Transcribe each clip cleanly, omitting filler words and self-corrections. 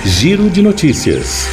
Giro de Notícias.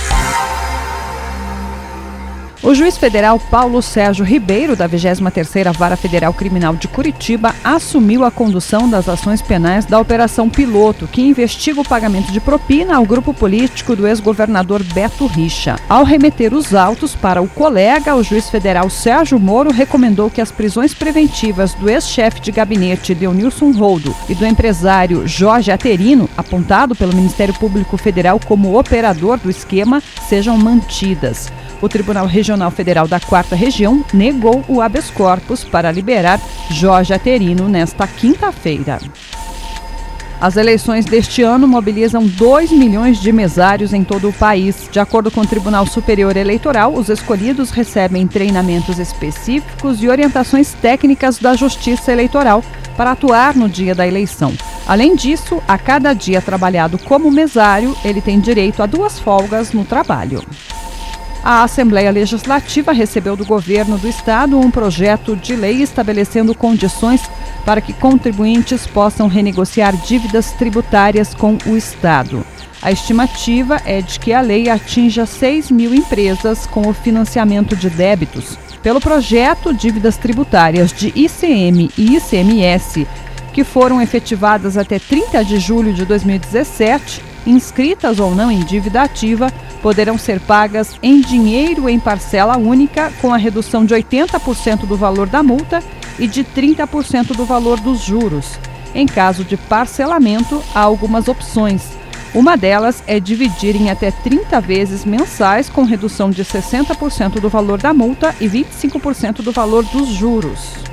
O juiz federal Paulo Sérgio Ribeiro, da 23ª Vara Federal Criminal de Curitiba, assumiu a condução das ações penais da Operação Piloto, que investiga o pagamento de propina ao grupo político do ex-governador Beto Richa. Ao remeter os autos para o colega, o juiz federal Sérgio Moro recomendou que as prisões preventivas do ex-chefe de gabinete Deunilson Roldo e do empresário Jorge Aterino, apontado pelo Ministério Público Federal como operador do esquema, sejam mantidas. O Tribunal Regional Federal da 4ª Região negou o habeas corpus para liberar Jorge Aterino nesta quinta-feira. As eleições deste ano mobilizam 2 milhões de mesários em todo o país. De acordo com o Tribunal Superior Eleitoral, os escolhidos recebem treinamentos específicos e orientações técnicas da Justiça Eleitoral para atuar no dia da eleição. Além disso, a cada dia trabalhado como mesário, ele tem direito a 2 folgas no trabalho. A Assembleia Legislativa recebeu do governo do estado um projeto de lei estabelecendo condições para que contribuintes possam renegociar dívidas tributárias com o estado. A estimativa é de que a lei atinja 6 mil empresas com o financiamento de débitos. Pelo projeto, dívidas tributárias de ICM e ICMS que foram efetivadas até 30 de julho de 2017, inscritas ou não em dívida ativa, poderão ser pagas em dinheiro em parcela única, com a redução de 80% do valor da multa e de 30% do valor dos juros. Em caso de parcelamento, há algumas opções. Uma delas é dividir em até 30 vezes mensais, com redução de 60% do valor da multa e 25% do valor dos juros.